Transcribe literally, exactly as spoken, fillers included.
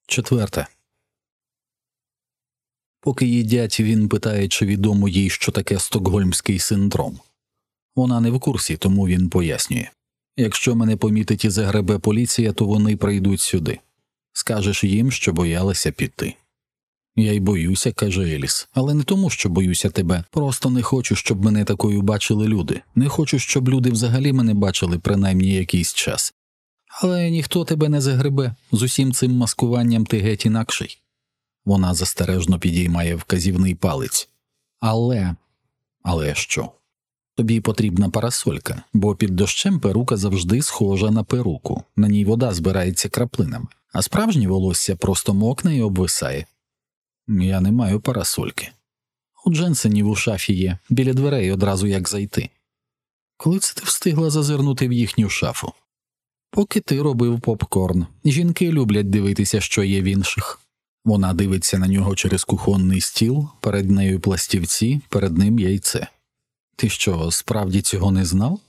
Четверте. Поки їдять, він питає, чи відомо їй, що таке стокгольмський синдром. Вона не в курсі, тому він пояснює. Якщо мене помітить і загребе поліція, то вони прийдуть сюди. Скажеш їм, що боялася піти. Я й боюся, каже Еліс, але не тому, що боюся тебе. Просто не хочу, щоб мене такою бачили люди. Не хочу, щоб люди взагалі мене бачили принаймні якийсь час. Але ніхто тебе не загребе. З усім цим маскуванням ти геть інакший. Вона застережно підіймає вказівний палець. Але... Але що? Тобі потрібна парасолька, бо під дощем перука завжди схожа на перуку. На ній вода збирається краплинами, а справжнє волосся просто мокне і обвисає. Я не маю парасольки. У Дженсенів у шафі є, біля дверей одразу як зайти. Коли це ти встигла зазирнути в їхню шафу? Поки ти робив попкорн. Жінки люблять дивитися, що є в інших. Вона дивиться на нього через кухонний стіл, перед нею пластівці, перед ним яйце. Ти що, справді цього не знав?